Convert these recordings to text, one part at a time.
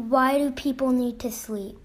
Why do people need to sleep?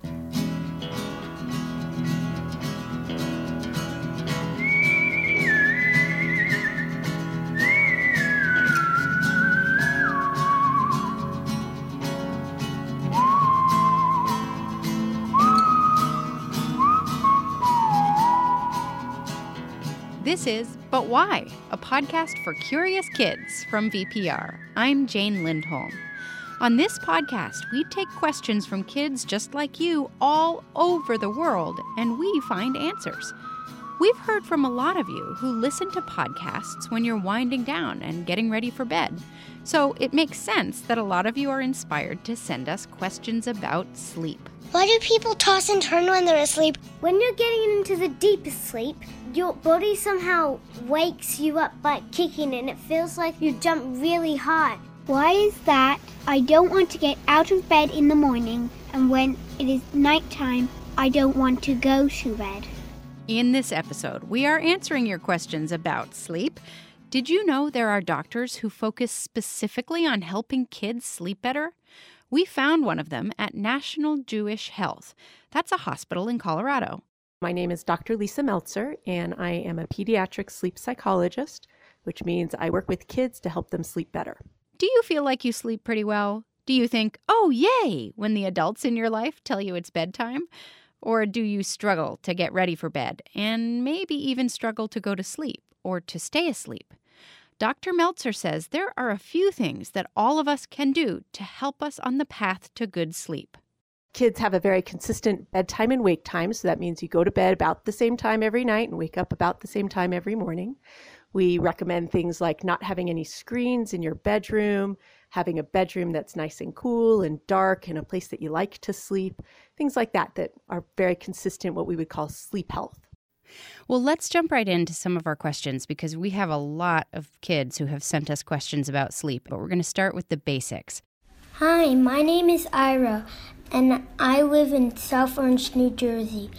This is But Why? A podcast for curious kids from VPR. I'm Jane Lindholm. On this podcast, we take questions from kids just like you all over the world, and we find answers. We've heard from a lot of you who listen to podcasts when you're winding down and getting ready for bed. So it makes sense that a lot of you are inspired to send us questions about sleep. Why do people toss and turn when they're asleep? When you're getting into the deepest sleep, your body somehow wakes you up by kicking and it feels like you jump really high. Why is that? I don't want to get out of bed in the morning, and when it is nighttime, I don't want to go to bed. In this episode, we are answering your questions about sleep. Did you know there are doctors who focus specifically on helping kids sleep better? We found one of them at National Jewish Health. That's a hospital in Colorado. My name is Dr. Lisa Meltzer, and I am a pediatric sleep psychologist, which means I work with kids to help them sleep better. Do you feel like you sleep pretty well? Do you think, oh, yay, when the adults in your life tell you it's bedtime? Or do you struggle to get ready for bed and maybe even struggle to go to sleep or to stay asleep? Dr. Meltzer says there are a few things that all of us can do to help us on the path to good sleep. Kids have a very consistent bedtime and wake time, so that means you go to bed about the same time every night and wake up about the same time every morning. We recommend things like not having any screens in your bedroom, having a bedroom that's nice and cool and dark and a place that you like to sleep, things like that that are very consistent, what we would call sleep health. Well, let's jump right into some of our questions because we have a lot of kids who have sent us questions about sleep, but we're going to start with the basics. Hi, my name is Ira, and I live in South Orange, New Jersey.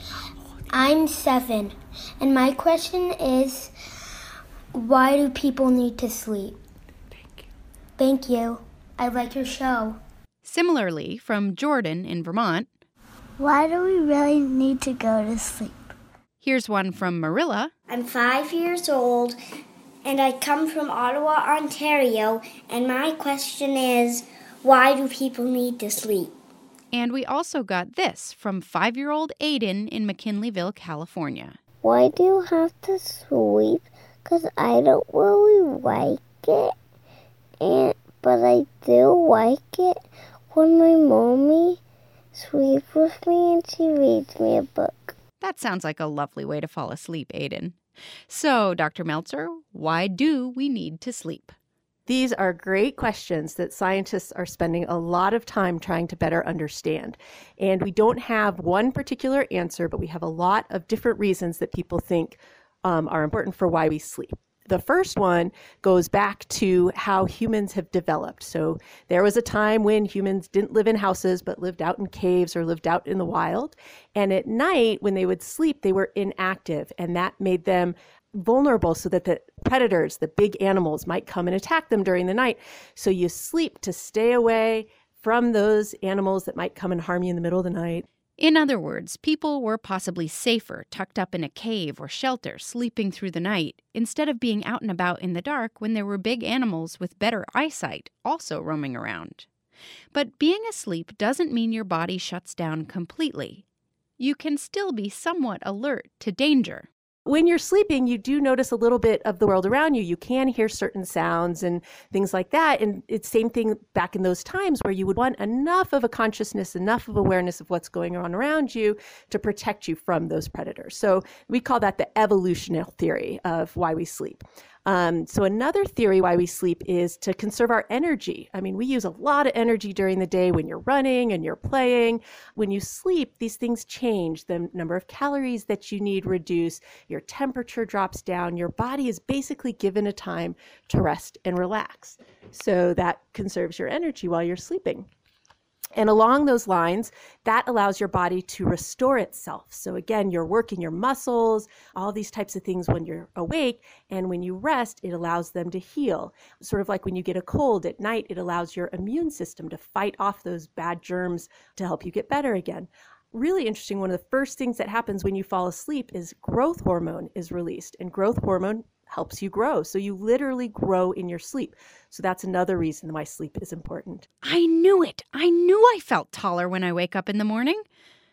I'm 7, and my question is, why do people need to sleep? Thank you. I like your show. Similarly, from Jordan in Vermont, Why do we really need to go to sleep? here's one from Marilla. I'm 5 years old, and I come from Ottawa, Ontario, and my question is, why do people need to sleep? And we also got this from 5-year-old Aiden in McKinleyville, California. Why do you have to sleep? Because I don't really like it, but I do like it when my mommy sleeps with me and she reads me a book. That sounds like a lovely way to fall asleep, Aiden. So, Dr. Meltzer, why do we need to sleep? These are great questions that scientists are spending a lot of time trying to better understand. And we don't have one particular answer, but we have a lot of different reasons that people think are important for why we sleep. The first one goes back to how humans have developed. So there was a time when humans didn't live in houses, but lived out in caves or lived out in the wild. And at night, when they would sleep, they were inactive, and that made them vulnerable so that the predators, the big animals, might come and attack them during the night. So you sleep to stay away from those animals that might come and harm you in the middle of the night. In other words, people were possibly safer tucked up in a cave or shelter, sleeping through the night, instead of being out and about in the dark when there were big animals with better eyesight also roaming around. But being asleep doesn't mean your body shuts down completely. You can still be somewhat alert to danger. When you're sleeping, you do notice a little bit of the world around you. You can hear certain sounds and things like that. And it's the same thing back in those times where you would want enough of a consciousness, enough of awareness of what's going on around you to protect you from those predators. So we call that the evolutionary theory of why we sleep. So another theory why we sleep is to conserve our energy. I mean, we use a lot of energy during the day when you're running and you're playing. When you sleep, these things change. The number of calories that you need reduce, your temperature drops down, your body is basically given a time to rest and relax. So that conserves your energy while you're sleeping. And along those lines, that allows your body to restore itself. So again, you're working your muscles, all these types of things when you're awake. And when you rest, it allows them to heal. Sort of like when you get a cold at night, it allows your immune system to fight off those bad germs to help you get better again. Really interesting, one of the first things that happens when you fall asleep is growth hormone is released. And growth hormone helps you grow. So you literally grow in your sleep. So that's another reason why sleep is important. I knew it. I knew I felt taller when I wake up in the morning.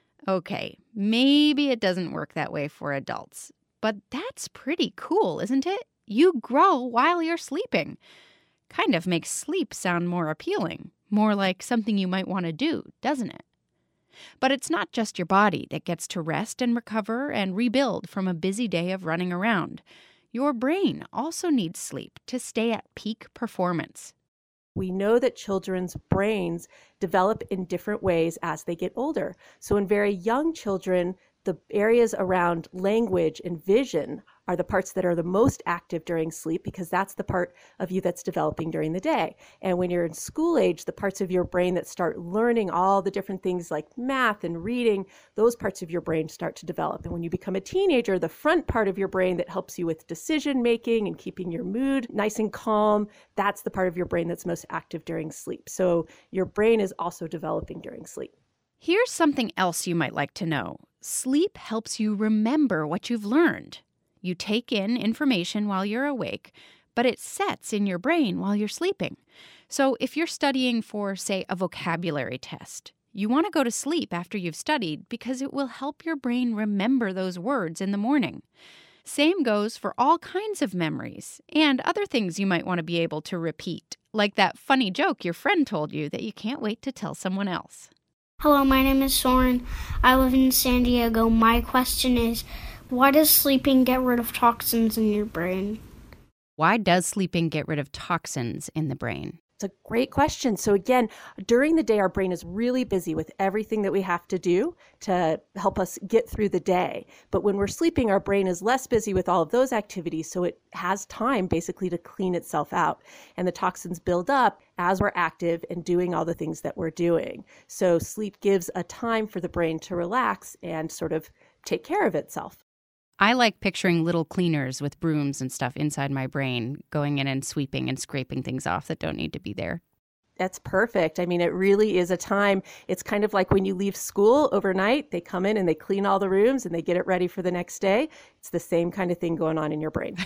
Okay, maybe it doesn't work that way for adults. But that's pretty cool, isn't it? You grow while you're sleeping. Kind of makes sleep sound more appealing, more like something you might want to do, doesn't it? But it's not just your body that gets to rest and recover and rebuild from a busy day of running around. Your brain also needs sleep to stay at peak performance. We know that children's brains develop in different ways as they get older. So in very young children, the areas around language and vision are the parts that are the most active during sleep because that's the part of you that's developing during the day. And when you're in school age, the parts of your brain that start learning all the different things like math and reading, those parts of your brain start to develop. And when you become a teenager, the front part of your brain that helps you with decision making and keeping your mood nice and calm, that's the part of your brain that's most active during sleep. So your brain is also developing during sleep. Here's something else you might like to know. Sleep helps you remember what you've learned. You take in information while you're awake, but it sets in your brain while you're sleeping. So if you're studying for, say, a vocabulary test, you want to go to sleep after you've studied because it will help your brain remember those words in the morning. Same goes for all kinds of memories and other things you might want to be able to repeat, like that funny joke your friend told you that you can't wait to tell someone else. Hello, my name is Soren. I live in San Diego. My question is, why does sleeping get rid of toxins in your brain? Why does sleeping get rid of toxins in the brain? It's a great question. So again, during the day, our brain is really busy with everything that we have to do to help us get through the day. But when we're sleeping, our brain is less busy with all of those activities. So it has time basically to clean itself out. And the toxins build up as we're active and doing all the things that we're doing. So sleep gives a time for the brain to relax and sort of take care of itself. I like picturing little cleaners with brooms and stuff inside my brain, going in and sweeping and scraping things off that don't need to be there. That's perfect. I mean, it really is a time. It's kind of like when you leave school overnight, they come in and they clean all the rooms and they get it ready for the next day. It's the same kind of thing going on in your brain.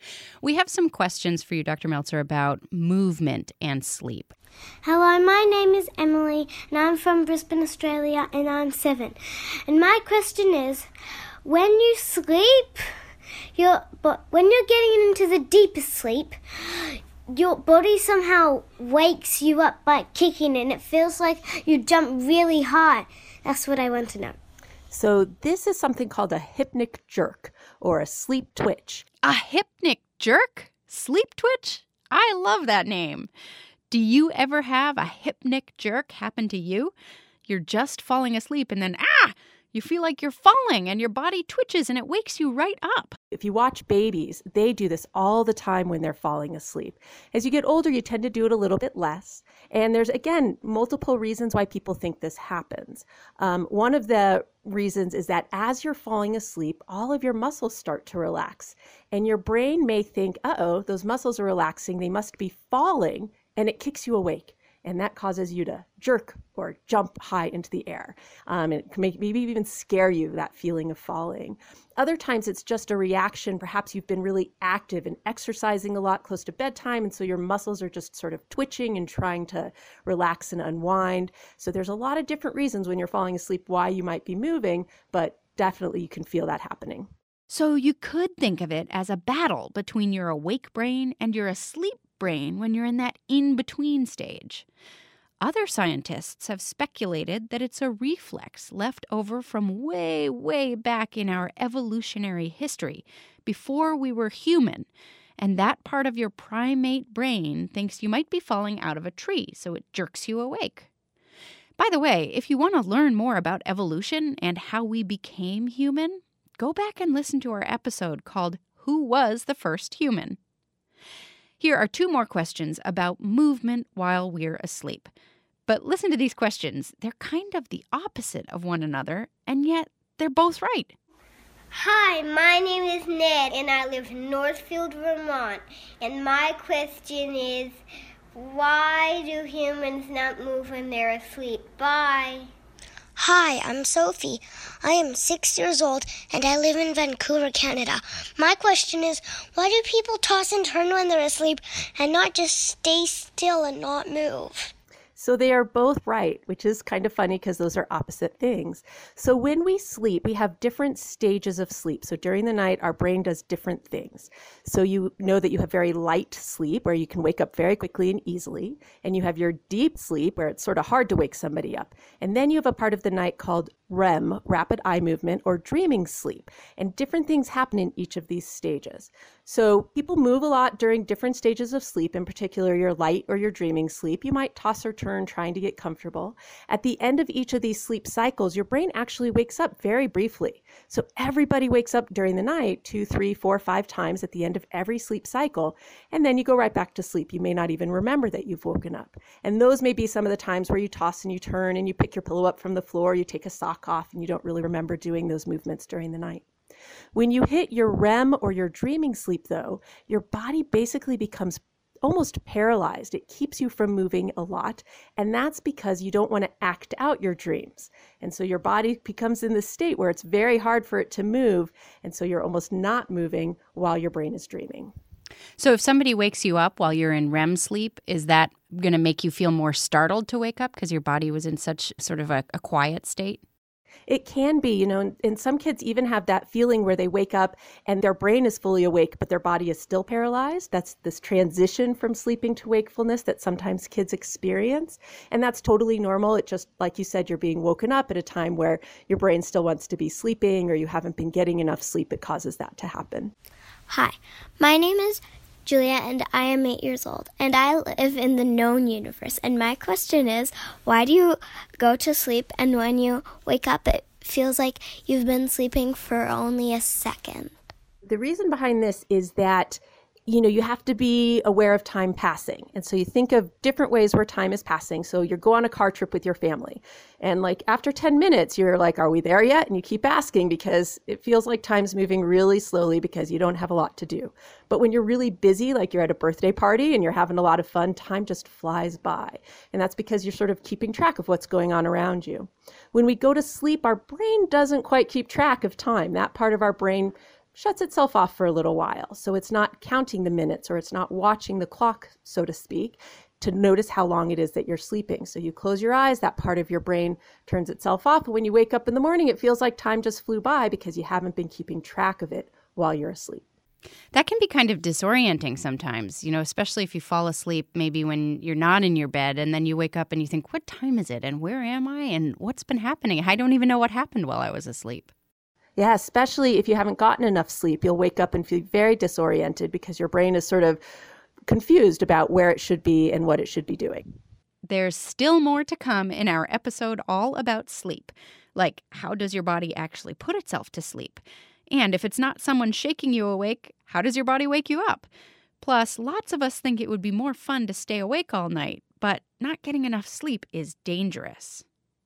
We have some questions for you, Dr. Meltzer, about movement and sleep. Hello, my name is Emily, and I'm from Brisbane, Australia, and I'm 7. And my question is, when you sleep, when you're getting into the deepest sleep, your body somehow wakes you up by kicking, and it feels like you jump really high. That's what I want to know. So this is something called a hypnic jerk or a sleep twitch. A hypnic jerk? Sleep twitch? I love that name. Do you ever have a hypnic jerk happen to you? You're just falling asleep and then, you feel like you're falling and your body twitches and it wakes you right up. If you watch babies, they do this all the time when they're falling asleep. As you get older, you tend to do it a little bit less. And there's, again, multiple reasons why people think this happens. One of the reasons is that as you're falling asleep, all of your muscles start to relax. And your brain may think, those muscles are relaxing, they must be falling, and it kicks you awake. And that causes you to jerk or jump high into the air. And it can maybe even scare you, that feeling of falling. Other times it's just a reaction. Perhaps you've been really active and exercising a lot close to bedtime, and so your muscles are just sort of twitching and trying to relax and unwind. So there's a lot of different reasons when you're falling asleep why you might be moving, but definitely you can feel that happening. So you could think of it as a battle between your awake brain and your asleep brain when you're in that in-between stage. Other scientists have speculated that it's a reflex left over from way, way back in our evolutionary history, before we were human, and that part of your primate brain thinks you might be falling out of a tree, so it jerks you awake. By the way, if you want to learn more about evolution and how we became human, go back and listen to our episode called Who Was the First Human? Here are 2 more questions about movement while we're asleep. But listen to these questions. They're kind of the opposite of one another, and yet they're both right. Hi, my name is Ned, and I live in Northfield, Vermont. And my question is, why do humans not move when they're asleep? Bye. Hi, I'm Sophie. I am 6 years old, and I live in Vancouver, Canada. My question is, why do people toss and turn when they're asleep and not just stay still and not move? So they are both right, which is kind of funny because those are opposite things. So when we sleep, we have different stages of sleep. So during the night, our brain does different things. So you know that you have very light sleep where you can wake up very quickly and easily. And you have your deep sleep where it's sort of hard to wake somebody up. And then you have a part of the night called REM, rapid eye movement, or dreaming sleep. And different things happen in each of these stages. So people move a lot during different stages of sleep, in particular your light or your dreaming sleep. You might toss or turn trying to get comfortable. At the end of each of these sleep cycles, your brain actually wakes up very briefly. So everybody wakes up during the night 2, 3, 4, 5 times at the end of every sleep cycle. And then you go right back to sleep. You may not even remember that you've woken up. And those may be some of the times where you toss and you turn and you pick your pillow up from the floor, you take a sock off, and you don't really remember doing those movements during the night. When you hit your REM or your dreaming sleep, though, your body basically becomes almost paralyzed. It keeps you from moving a lot, and that's because you don't want to act out your dreams. And so your body becomes in this state where it's very hard for it to move, and so you're almost not moving while your brain is dreaming. So if somebody wakes you up while you're in REM sleep, is that going to make you feel more startled to wake up because your body was in such sort of a quiet state? It can be, and some kids even have that feeling where they wake up and their brain is fully awake, but their body is still paralyzed. That's this transition from sleeping to wakefulness that sometimes kids experience. And that's totally normal. It just, like you said, you're being woken up at a time where your brain still wants to be sleeping or you haven't been getting enough sleep. It causes that to happen. Hi, my name is Julia, and I am 8 years old, and I live in the known universe. And my question is, why do you go to sleep, and when you wake up, it feels like you've been sleeping for only a second? The reason behind this is that you have to be aware of time passing. And so you think of different ways where time is passing. So you go on a car trip with your family. And after 10 minutes, you're like, are we there yet? And you keep asking because it feels like time's moving really slowly because you don't have a lot to do. But when you're really busy, like you're at a birthday party and you're having a lot of fun, time just flies by. And that's because you're sort of keeping track of what's going on around you. When we go to sleep, our brain doesn't quite keep track of time. That part of our brain shuts itself off for a little while. So it's not counting the minutes or it's not watching the clock, so to speak, to notice how long it is that you're sleeping. So you close your eyes, that part of your brain turns itself off. But when you wake up in the morning, it feels like time just flew by because you haven't been keeping track of it while you're asleep. That can be kind of disorienting sometimes, especially if you fall asleep maybe when you're not in your bed and then you wake up and you think, what time is it? And where am I? And what's been happening? I don't even know what happened while I was asleep. Yeah, especially if you haven't gotten enough sleep, you'll wake up and feel very disoriented because your brain is sort of confused about where it should be and what it should be doing. There's still more to come in our episode all about sleep. Like, how does your body actually put itself to sleep? And if it's not someone shaking you awake, how does your body wake you up? Plus, lots of us think it would be more fun to stay awake all night, but not getting enough sleep is dangerous.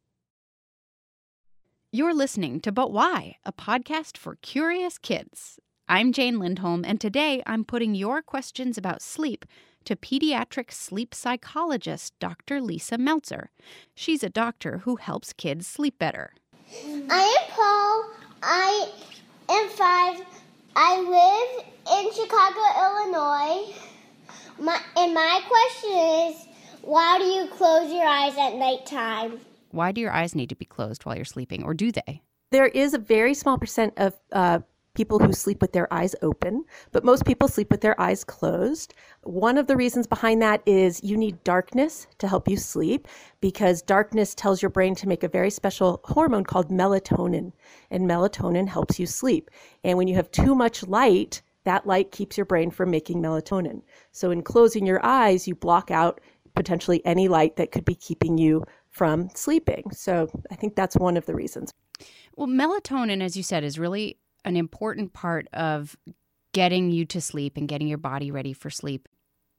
You're listening to But Why, a podcast for curious kids. I'm Jane Lindholm, and today I'm putting your questions about sleep to pediatric sleep psychologist Dr. Lisa Meltzer. She's a doctor who helps kids sleep better. I am Paul. I am 5. I live in Chicago, Illinois. My question is, why do you close your eyes at nighttime? Why do your eyes need to be closed while you're sleeping, or do they? There is a very small percent of people who sleep with their eyes open, but most people sleep with their eyes closed. One of the reasons behind that is you need darkness to help you sleep because darkness tells your brain to make a very special hormone called melatonin, and melatonin helps you sleep. And when you have too much light, that light keeps your brain from making melatonin. So in closing your eyes, you block out potentially any light that could be keeping you from sleeping. So I think that's one of the reasons. Well, melatonin, as you said, is really an important part of getting you to sleep and getting your body ready for sleep.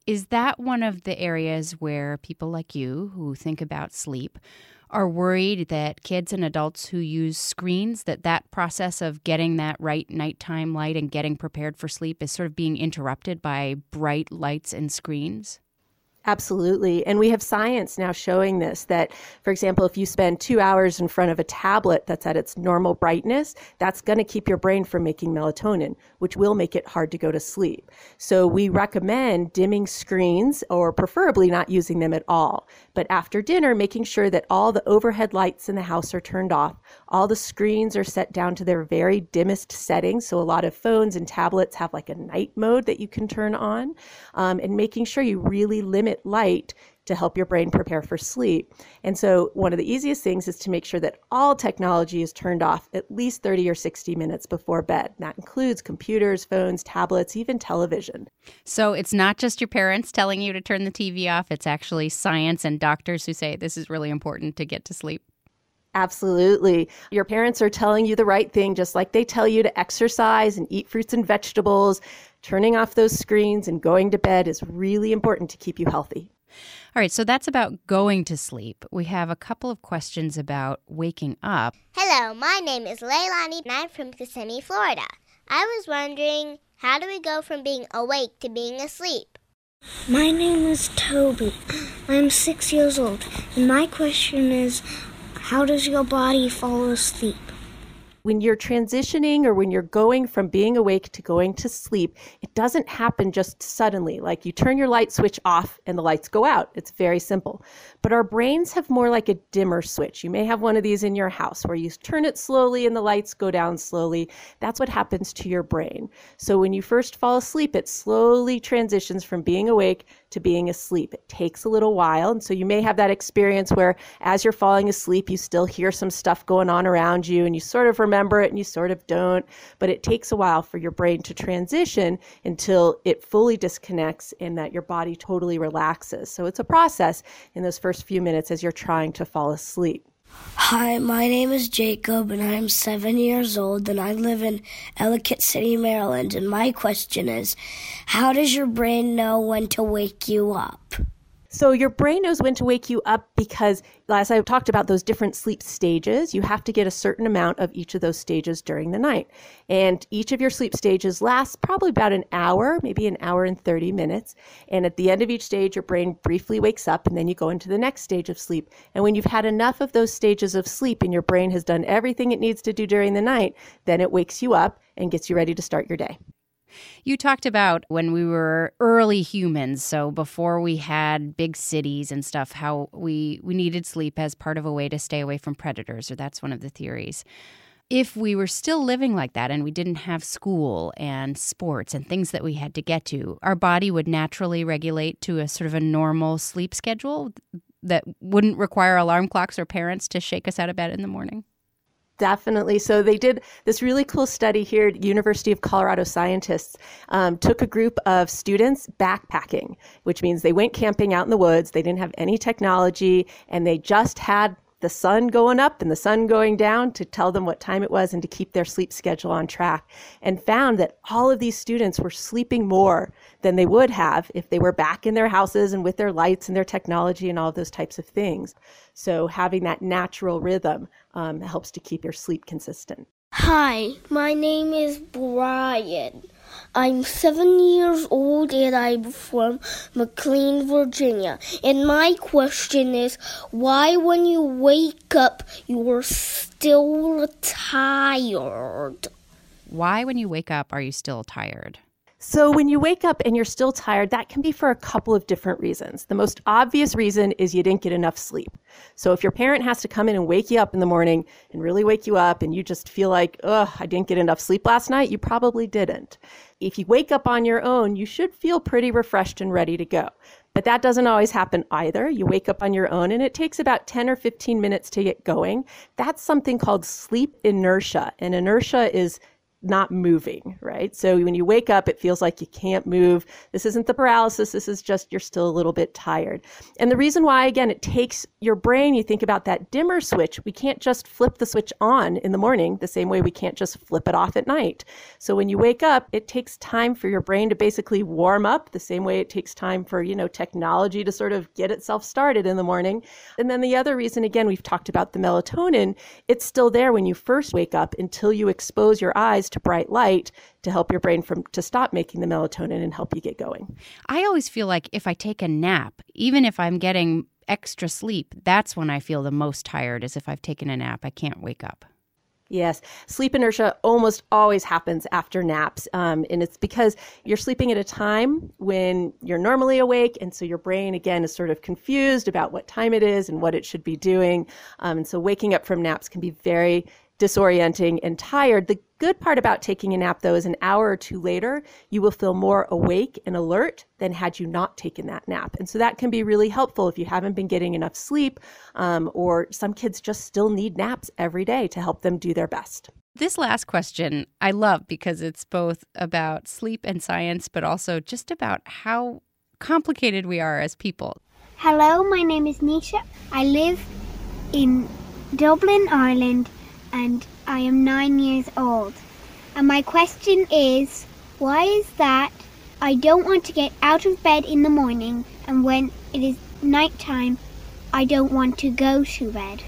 Is that one of the areas where people like you who think about sleep are worried that kids and adults who use screens, that process of getting that right nighttime light and getting prepared for sleep is sort of being interrupted by bright lights and screens? Absolutely. And we have science now showing this, that, for example, if you spend 2 hours in front of a tablet that's at its normal brightness, that's going to keep your brain from making melatonin, which will make it hard to go to sleep. So we recommend dimming screens, or preferably not using them at all. But after dinner, making sure that all the overhead lights in the house are turned off. All the screens are set down to their very dimmest settings. So a lot of phones and tablets have like a night mode that you can turn on, and making sure you really limit light to help your brain prepare for sleep. And so one of the easiest things is to make sure that all technology is turned off at least 30 or 60 minutes before bed. That includes computers, phones, tablets, even television. So it's not just your parents telling you to turn the TV off. It's actually science and doctors who say this is really important to get to sleep. Absolutely. Your parents are telling you the right thing, just like they tell you to exercise and eat fruits and vegetables. Turning off those screens and going to bed is really important to keep you healthy. All right, so that's about going to sleep. We have a couple of questions about waking up. Hello, my name is Leilani, and I'm from Kissimmee, Florida. I was wondering, how do we go from being awake to being asleep? My name is Toby. I'm 6 years old, and my question is, how does your body fall asleep? When you're transitioning or when you're going from being awake to going to sleep, it doesn't happen just suddenly. Like you turn your light switch off and the lights go out. It's very simple. But our brains have more like a dimmer switch. You may have one of these in your house where you turn it slowly and the lights go down slowly. That's what happens to your brain. So when you first fall asleep, it slowly transitions from being awake to being asleep. It takes a little while. And so you may have that experience where as you're falling asleep, you still hear some stuff going on around you and you sort of remember it and you sort of don't. But it takes a while for your brain to transition until it fully disconnects and that your body totally relaxes. So it's a process in those first few minutes as you're trying to fall asleep. Hi, my name is Jacob, and I'm 7 years old, and I live in Ellicott City, Maryland. And my question is, how does your brain know when to wake you up? So your brain knows when to wake you up because, as I talked about those different sleep stages, you have to get a certain amount of each of those stages during the night. And each of your sleep stages lasts probably about an hour, maybe an hour and 30 minutes. And at the end of each stage, your brain briefly wakes up and then you go into the next stage of sleep. And when you've had enough of those stages of sleep and your brain has done everything it needs to do during the night, then it wakes you up and gets you ready to start your day. You talked about when we were early humans, so before we had big cities and stuff, how we needed sleep as part of a way to stay away from predators, or that's one of the theories. If we were still living like that and we didn't have school and sports and things that we had to get to, our body would naturally regulate to a sort of a normal sleep schedule that wouldn't require alarm clocks or parents to shake us out of bed in the morning. Definitely. So they did this really cool study here at University of Colorado. Scientists took a group of students backpacking, which means they went camping out in the woods. They didn't have any technology, and they just had the sun going up and the sun going down to tell them what time it was and to keep their sleep schedule on track, and found that all of these students were sleeping more than they would have if they were back in their houses and with their lights and their technology and all of those types of things. So having that natural rhythm helps to keep your sleep consistent. Hi, my name is Brian. I'm 7 years old and I'm from McLean, Virginia. And my question is, why when you wake up, you're still tired? Why when you wake up are you still tired? So when you wake up and you're still tired, that can be for a couple of different reasons. The most obvious reason is you didn't get enough sleep. So if your parent has to come in and wake you up in the morning and really wake you up and you just feel like, I didn't get enough sleep last night, you probably didn't. If you wake up on your own, you should feel pretty refreshed and ready to go. But that doesn't always happen either. You wake up on your own and it takes about 10 or 15 minutes to get going. That's something called sleep inertia. And inertia is not moving, right? So when you wake up, it feels like you can't move. This isn't the paralysis. This is just you're still a little bit tired. And the reason why, again, it takes your brain, you think about that dimmer switch. We can't just flip the switch on in the morning the same way we can't just flip it off at night. So when you wake up, it takes time for your brain to basically warm up the same way it takes time for, technology to sort of get itself started in the morning. And then the other reason, again, we've talked about the melatonin. It's still there when you first wake up until you expose your eyes to bright light to help your brain to stop making the melatonin and help you get going. I always feel like if I take a nap, even if I'm getting extra sleep, that's when I feel the most tired, is if I've taken a nap. I can't wake up. Yes. Sleep inertia almost always happens after naps. And it's because you're sleeping at a time when you're normally awake. And so your brain, again, is sort of confused about what time it is and what it should be doing. And so waking up from naps can be very disorienting and tired. The good part about taking a nap, though, is an hour or two later, you will feel more awake and alert than had you not taken that nap. And so that can be really helpful if you haven't been getting enough sleep, or some kids just still need naps every day to help them do their best. This last question I love because it's both about sleep and science, but also just about how complicated we are as people. Hello, my name is Nisha. I live in Dublin, Ireland, and I am 9 years old. And my question is, why is that I don't want to get out of bed in the morning, and when it is nighttime, I don't want to go to bed?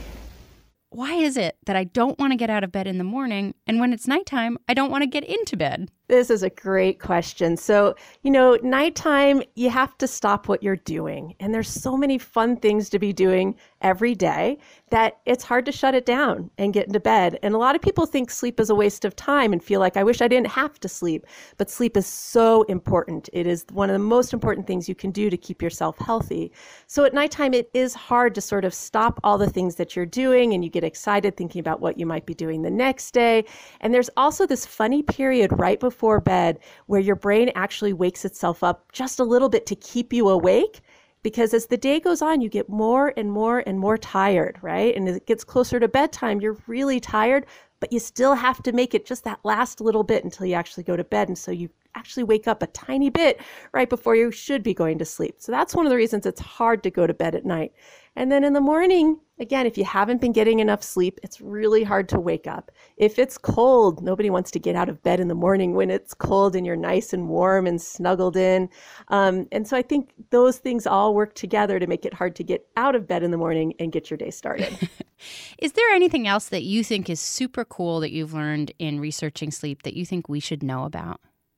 Why is it that I don't want to get out of bed in the morning, and when it's nighttime, I don't want to get into bed? This is a great question. So, nighttime, you have to stop what you're doing. And there's so many fun things to be doing every day that it's hard to shut it down and get into bed. And a lot of people think sleep is a waste of time and feel like, I wish I didn't have to sleep. But sleep is so important. It is one of the most important things you can do to keep yourself healthy. So at nighttime, it is hard to sort of stop all the things that you're doing, and you get excited thinking about what you might be doing the next day. And there's also this funny period right before bed where your brain actually wakes itself up just a little bit to keep you awake, because as the day goes on, you get more and more and more tired, right? And as it gets closer to bedtime, you're really tired, but you still have to make it just that last little bit until you actually go to bed. And so you actually wake up a tiny bit right before you should be going to sleep. So that's one of the reasons it's hard to go to bed at night. And then in the morning, again, if you haven't been getting enough sleep, it's really hard to wake up. If it's cold, nobody wants to get out of bed in the morning when it's cold and you're nice and warm and snuggled in. And so I think those things all work together to make it hard to get out of bed in the morning and get your day started. Is there anything else that you think is super cool that you've learned in researching sleep that you think we should know about?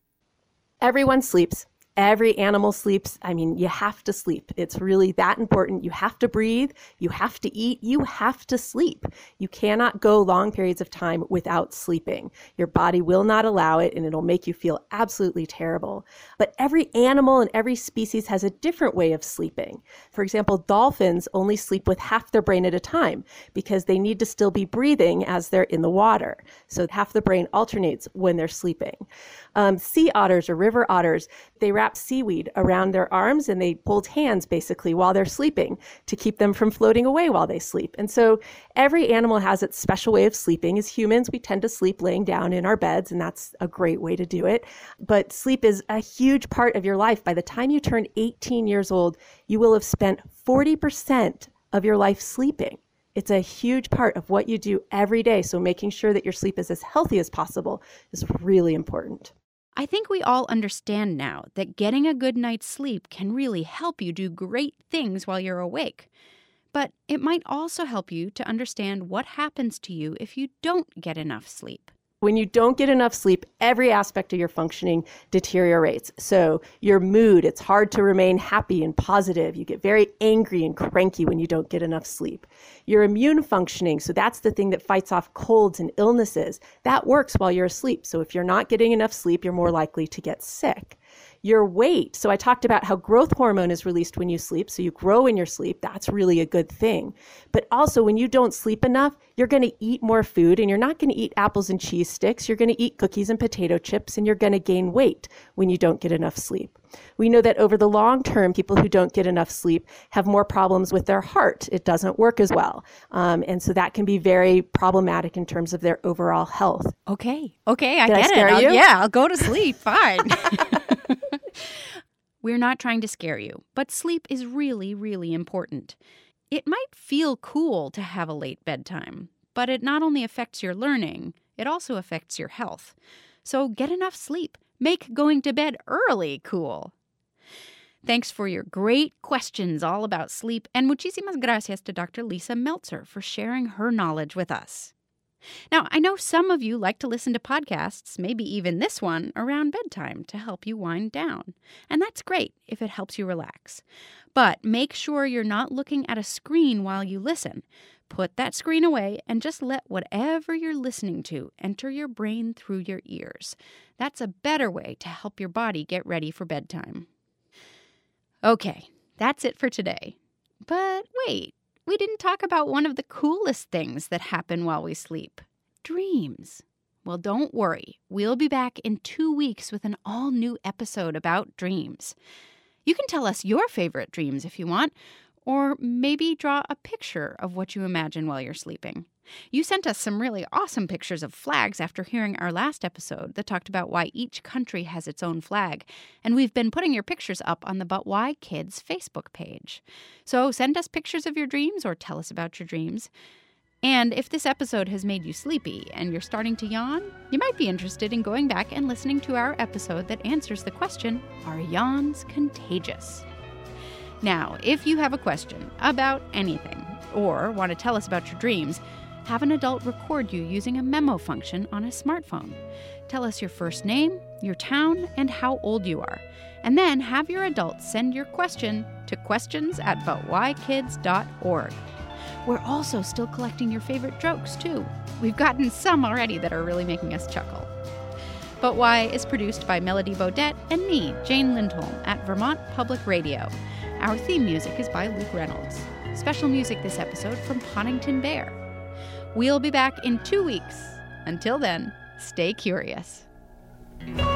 Everyone sleeps. Every animal sleeps. I mean, you have to sleep. It's really that important. You have to breathe. You have to eat. You have to sleep. You cannot go long periods of time without sleeping. Your body will not allow it, and it'll make you feel absolutely terrible. But every animal and every species has a different way of sleeping. For example, dolphins only sleep with half their brain at a time because they need to still be breathing as they're in the water. So half the brain alternates when they're sleeping. Sea otters or river otters, they wrap seaweed around their arms and they hold hands basically while they're sleeping to keep them from floating away while they sleep. And so every animal has its special way of sleeping. As humans, we tend to sleep laying down in our beds, and that's a great way to do it. But sleep is a huge part of your life. By the time you turn 18 years old, you will have spent 40% of your life sleeping. It's a huge part of what you do every day. So making sure that your sleep is as healthy as possible is really important. I think we all understand now that getting a good night's sleep can really help you do great things while you're awake. But it might also help you to understand what happens to you if you don't get enough sleep. When you don't get enough sleep, every aspect of your functioning deteriorates. So your mood, it's hard to remain happy and positive. You get very angry and cranky when you don't get enough sleep. Your immune functioning, so that's the thing that fights off colds and illnesses, that works while you're asleep. So if you're not getting enough sleep, you're more likely to get sick. your weight. So I talked about how growth hormone is released when you sleep. So you grow in your sleep. That's really a good thing. But also when you don't sleep enough, you're going to eat more food, and you're not going to eat apples and cheese sticks. You're going to eat cookies and potato chips, and you're going to gain weight when you don't get enough sleep. We know that over the long term, people who don't get enough sleep have more problems with their heart. It doesn't work as well. And so that can be very problematic in terms of their overall health. Okay, I Did get I scare it. you? I'll go to sleep. Fine. We're not trying to scare you, but sleep is really, really important. It might feel cool to have a late bedtime, but it not only affects your learning, it also affects your health. So get enough sleep. Make going to bed early cool. Thanks for your great questions all about sleep, and muchísimas gracias to Dr. Lisa Meltzer for sharing her knowledge with us. Now, I know some of you like to listen to podcasts, maybe even this one, around bedtime to help you wind down. And that's great if it helps you relax. But make sure you're not looking at a screen while you listen. Put that screen away and just let whatever you're listening to enter your brain through your ears. That's a better way to help your body get ready for bedtime. Okay, that's it for today. But wait, we didn't talk about one of the coolest things that happen while we sleep. Dreams. Well, don't worry. We'll be back in 2 weeks with an all-new episode about dreams. You can tell us your favorite dreams if you want, or maybe draw a picture of what you imagine while you're sleeping. You sent us some really awesome pictures of flags after hearing our last episode that talked about why each country has its own flag, and we've been putting your pictures up on the But Why Kids Facebook page. So send us pictures of your dreams or tell us about your dreams. And if this episode has made you sleepy and you're starting to yawn, you might be interested in going back and listening to our episode that answers the question, are yawns contagious? Now, if you have a question about anything or want to tell us about your dreams, have an adult record you using a memo function on a smartphone. Tell us your first name, your town, and how old you are. And then have your adult send your question to questions@butwhykids.org. We're also still collecting your favorite jokes, too. We've gotten some already that are really making us chuckle. But Why is produced by Melody Bodette and me, Jane Lindholm, at Vermont Public Radio. Our theme music is by Luke Reynolds. Special music this episode from Ponnington Bear. We'll be back in 2 weeks. Until then, stay curious.